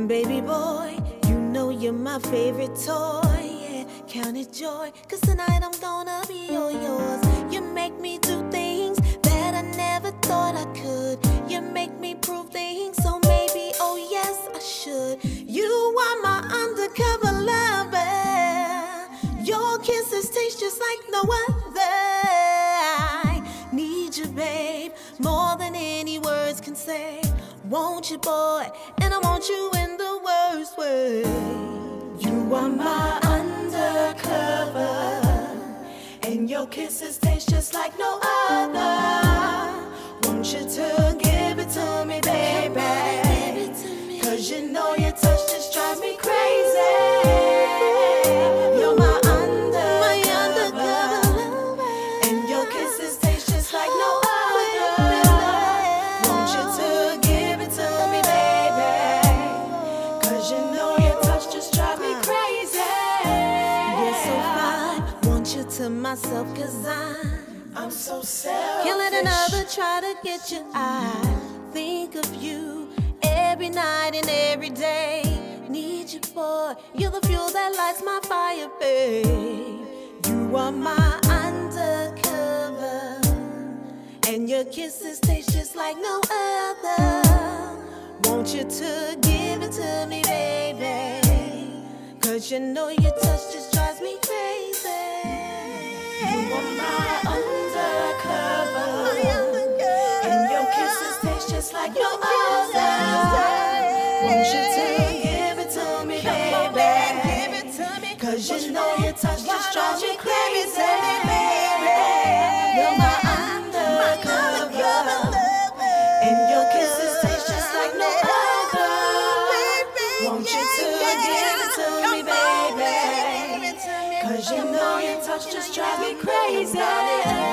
Baby boy, you know you're my favorite toy. Yeah, count it joy, 'cause tonight I'm gonna be all yours. You make me do things that I never thought I could. You make me prove things, so maybe, oh yes, I should. You are my undercover lover. Your kisses taste just like no other. I need you, babe, more than any words can say. Want you, boy, and I want you in the worst way. You are my undercover, and your kisses taste just like no other. Want you to give it to me, baby, 'cause you know your touch just drives me crazy. You're my undercover, and your kisses taste just like no other. Want you to give it to me, baby, 'cause you know your touch just drives me crazy. You're so fine, want you to myself, 'cause I'm so selfish. Can't let another try to get you. I think of you every night and every day. Need you, boy, you're the fuel that lights my fire, babe. You are my undercover, and your kisses taste just like no other. Want you to give it to me, baby, 'cause you know your touch just drives me crazy. You are my undercover, and your kisses taste just like no other. Want you to give it to me, baby, 'cause you know your touch just drives me crazy. You're my undercover, and your kisses taste just like no other. Want you to give it to me, baby, 'cause you know your touch just drives me crazy.